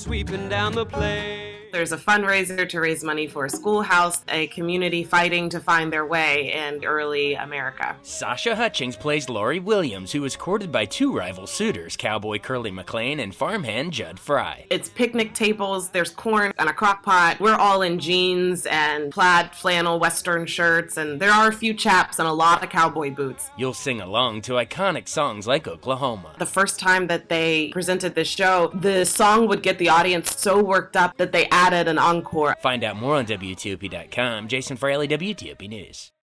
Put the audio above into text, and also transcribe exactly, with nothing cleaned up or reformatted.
sweeping down the place. There's a fundraiser to raise money for a schoolhouse, a community fighting to find their way in early America. Sasha Hutchings plays Laurie Williams, who was courted by two rival suitors, cowboy Curly McLean and farmhand Judd Fry. It's picnic tables, there's corn and a crock pot. We're all in jeans and plaid flannel western shirts, and there are a few chaps and a lot of cowboy boots. You'll sing along to iconic songs like Oklahoma. The first time that they presented this show, the song would get the audience so worked up that they added an encore. Find out more on W T O P dot com. Jason Fraley, W T O P News.